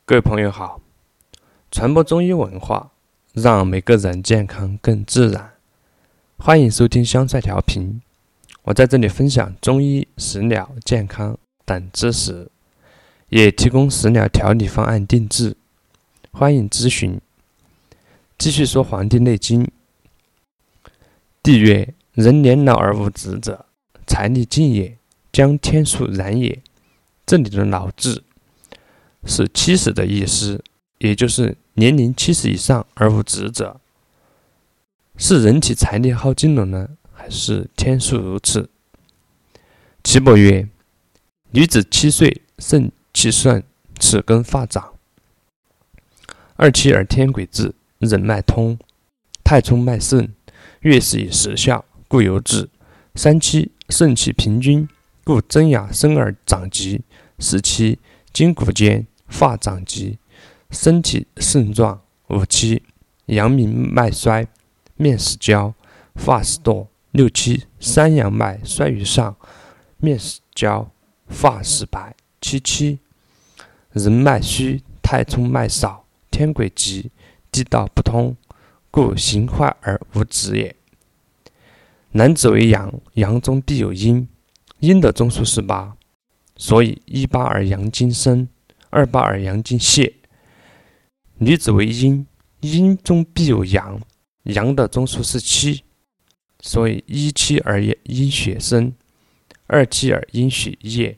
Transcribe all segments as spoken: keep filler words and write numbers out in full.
各位朋友好，传播中医文化，让每个人健康更自然。欢迎收听香帅调频，我在这里分享中医、食疗、健康等知识，也提供食疗调理方案定制，欢迎咨询。继续说《黄帝内经》，帝曰：人年老而无子者，财力尽也，将天数然也。这里的老字是七十的意思，也就是年龄七十以上而无子者。是人体财力耗尽了呢，还是天数如此？岐伯曰：女子七岁，肾气盛，齿根发长。二七而天癸至，人脉通，太冲脉盛，月事以时效，故有子。三七肾气平均，故真阳生而长疾。四七筋骨间，发长疾，身体盛壮。五七阳明脉衰，面始焦，发始堕。六七三阳脉衰于上，面始焦，发始白。七七人脉虚，太冲脉少，天癸急，地道不通，故形坏而无子也。男子为阳，阳中必有阴，阴的中数是八，所以一八而阳精生，二八而阳精泄。女子为阴，阴中必有阳，阳的中数是七，所以一七而阴血生，二七而阴血液。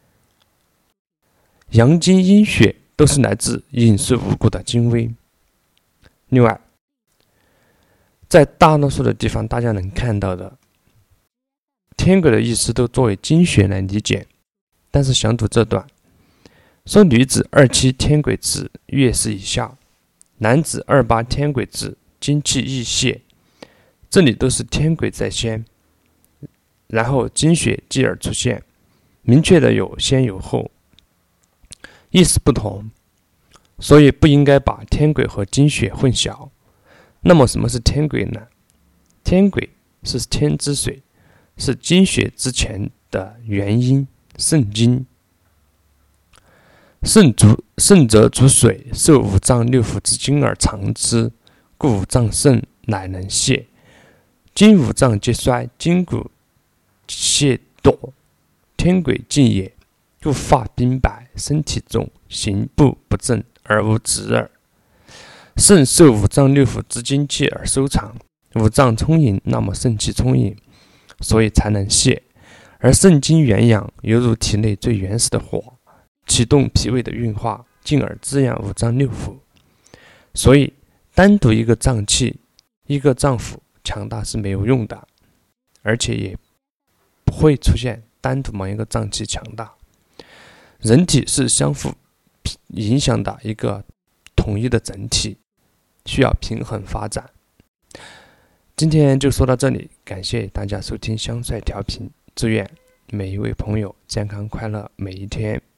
阳精阴血都是来自饮食五谷的精微。另外，在大多数的地方大家能看到的天癸的意思都作为经血来理解，但是详读这段说，女子二七天癸至，月事以效，男子二八天癸至，精气溢泄。这里都是天癸在先，然后经血继而出现，明确的有先有后，意思不同，所以不应该把天癸和经血混淆。那么什么是天癸呢？天癸是天之水，是经血之前的原因，肾经。肾主肾则主水，受五脏六腑之精而藏之，故五脏盛乃能泄。今五脏皆衰，筋骨泄堕，天癸尽也，故发冰白，身体重，行步不正而无子耳。肾受五脏六腑之精气而收藏，五脏充盈，那么肾气充盈，所以才能泄。而肾经元阳，犹如体内最原始的火，启动脾胃的运化，进而滋养五脏六腑。所以单独一个脏器、一个脏腑强大是没有用的，而且也不会出现单独某一个脏器强大。人体是相互影响的一个统一的整体，需要平衡发展。今天就说到这里，感谢大家收听香帅调频，祝愿每一位朋友健康快乐每一天。